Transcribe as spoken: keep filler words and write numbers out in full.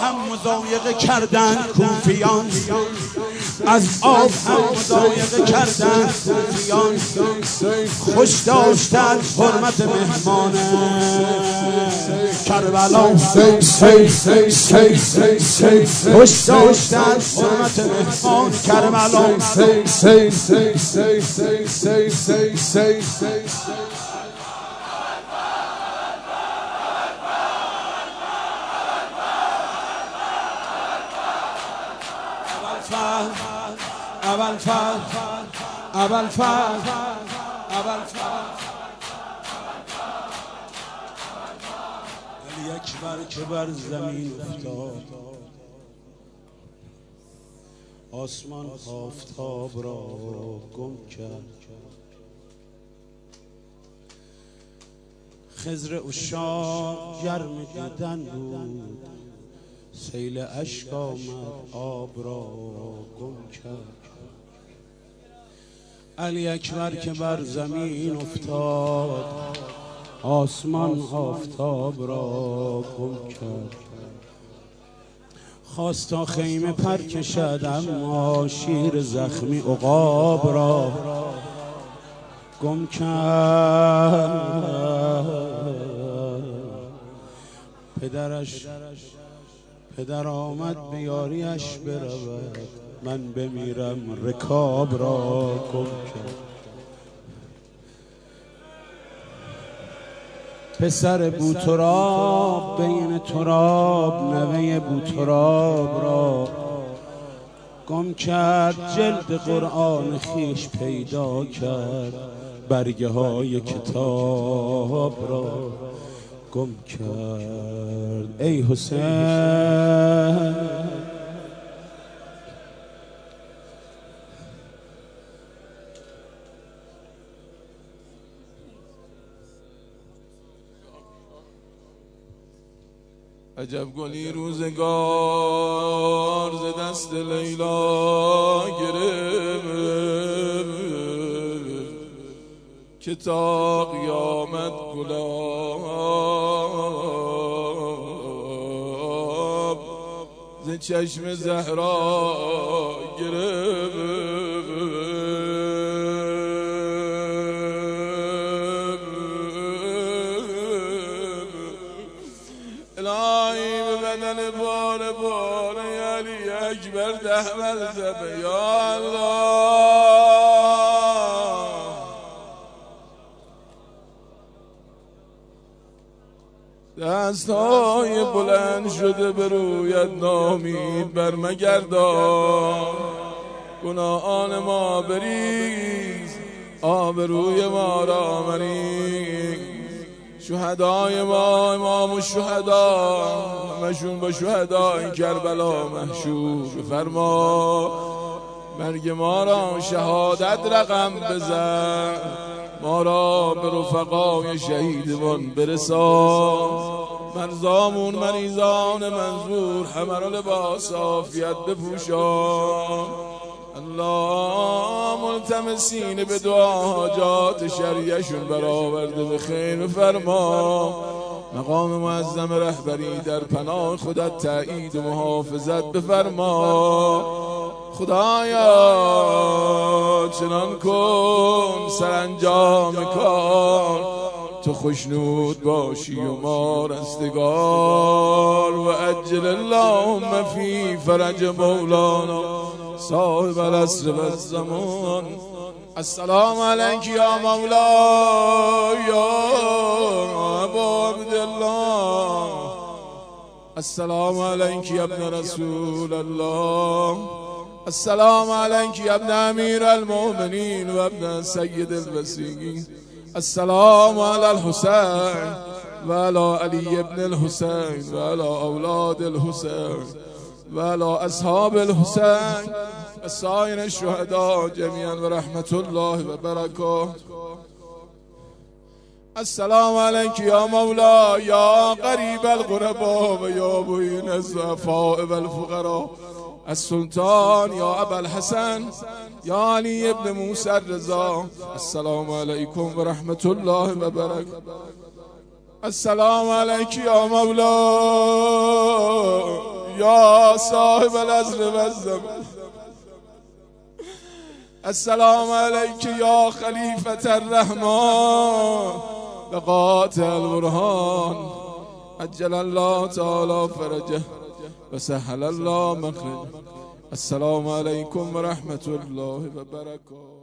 هم مضایقه کردن کوفیان، از آب هم مضایقه کردن کوفیان، خوش داشتن حرمت مهمان کربلا، خوش داشتن حرمت مهمان کربلا. اول فر اول فر اول فر علی اکبر که بر زمین افتاد، آسمان آفتاب را گم کرد. خضر عشاق گرم دیدن بود، سیل اشک آمد آب را گم کرد. علی اکبر که بر زمین افتاد، آسمان آفتاب را گم کرد. خواست تا خیمه پر کشد اما شیر زخمی عقاب را گم کرد. پدرش پدر آمد به یاریش برود، من بمیرم رکاب را گم کرد. پسر بوتراب بین تراب، نوه بوتراب را گم کرد. جلد قرآن خیش پیدا کرد، برگه های کتاب را گم کرد. ای حسین عجب گلی روزگار ز دست لیلا گرفت، که تا قیامت گلاب ز چشم زهرا گرفت. الهی به بدن بار بار علی اکبر ده مرتبه یا الله. دستهای بلند شده به رویت نامید بر مگردان، گناهان ما بریز آبروی ما را مریز. شهدای ما امام الشهدا همشون با شهدای کربلا محشور فرما. مرگ ما را شهادت رقم بزن، ما را به رفقای شهیدمان برسان. مرزامون مریضان منظور همه را لباس عافیت بپوشان. الله ملتمسین به دعا حاجات شریعشون برآورده به خیر فرما. مقام معظم رهبری در پناه خودت تأیید و محافظت بفرما. خدایا چنان کن سرانجام کار، تو خوشنود باشی و ما رستگار. و عجل اللهم فی فرج مولانا صاحب العصر و الزمان. السلام علیک یا مولا یا ابا عبدالله، السلام علیک یا ابن رسول الله، السلام علیک یا ابن امیر المؤمنین و ابن سید الوصیین. السلام علی الحسین و علی علی ابن الحسین و علی اولاد الحسین و علی اصحاب الحسین و سایر الشهداء جمیعا و رحمت الله و برکاته. السلام علیک یا مولا یا قریب الغرباء و یا معین الضعفاء و الفقراء. السلطان یا ابا الحسن یا علی ابن موسی الرضا. السلام علیکم و رحمت الله و برکاته. السلام علیک یا مولا یا صاحب العصر والزمان. السلام علیک یا خلیفة الرحمن و قاطع البرهان، عجل الله تعالی فرجه و سهل الله مخرجه. السلام علیکم و رحمت الله و برکاته.